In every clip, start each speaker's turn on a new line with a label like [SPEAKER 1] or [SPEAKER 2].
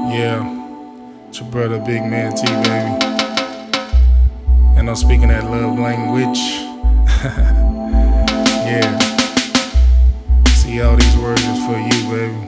[SPEAKER 1] Yeah, it's your brother Big Man T, baby. And I'm speaking that love language. Yeah. See, all these words is for you, baby.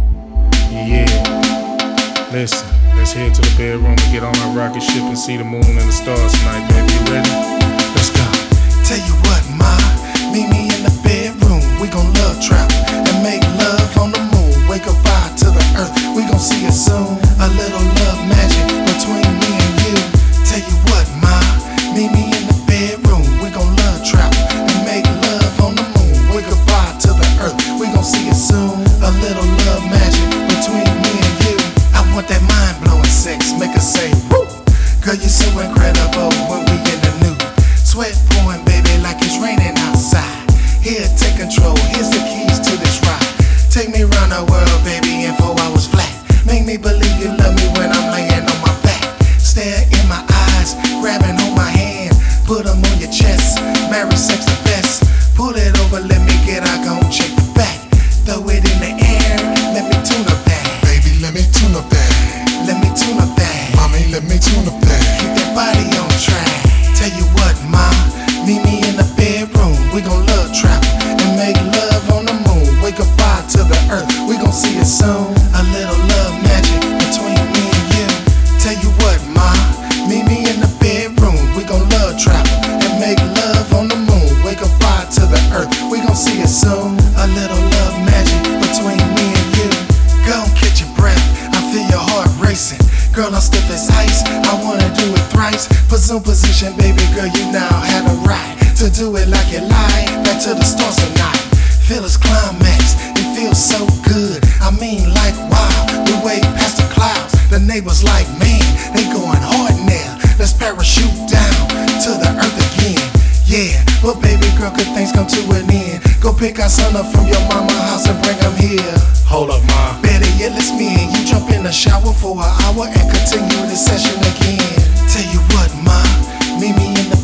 [SPEAKER 1] Yeah. Listen, let's head to the bedroom and get on our rocket ship and see the moon and the stars tonight, baby. You ready? Let's go.
[SPEAKER 2] Tell you what, ma, meet me in the bedroom. We gon' love travel and make love on the moon. Wake up out to the earth, we gon' see it soon. A little love magic between me and you. Tell you what, ma, meet me in the bedroom. We gon' love travel and make love on the moon. Wake up out to the earth, we gon' see it soon. A little love magic between me and you. I want that mind-blowing sex, make her say woo. Girl, you're so incredible when we in the nude. Sweat pouring, baby, like it's raining outside. Here, take control, here's the keys to this ride. Take me around the world, baby, in 4 hours flat. Make me believe you love me when I'm laying on my back. Stare in my eyes, grabbing on my hand. Put them on your chest, marry sex the best. Pull it over, let me get out, gon' check the back. Throw it in the air, let me tune up that.
[SPEAKER 3] Baby, let me tune up that.
[SPEAKER 2] Let me tune up that.
[SPEAKER 3] Mommy, let me tune up that.
[SPEAKER 2] Keep that body on track. Tell you what, ma, meet me in the bedroom. We gon' love travel and make love on the moon. Wake up out to the earth, we gon' see it soon. A little love magic between me and you. Tell you what, ma, meet me in the bedroom. We gon' love travel and make love on the moon. Wake up out to the earth, we gon' see it soon. A little love magic between me and you. Go and catch your breath, I feel your heart racing. Girl, I'm stiff as ice, I wanna do it thrice. Presume position, baby girl, you now have the right to do it like you like. Back to the stars tonight, feel its climax, it feels so good. I mean like wow, we way past the clouds. The neighbors like, man, they going hard now. Let's parachute down to the earth again. Yeah, but baby girl, good things come to an end. Go pick our son up from your mama's house and bring him here.
[SPEAKER 1] Hold up, ma.
[SPEAKER 2] Better yet, let's me and you jump in the shower for an hour and continue the session again. Tell you what, ma, meet me in the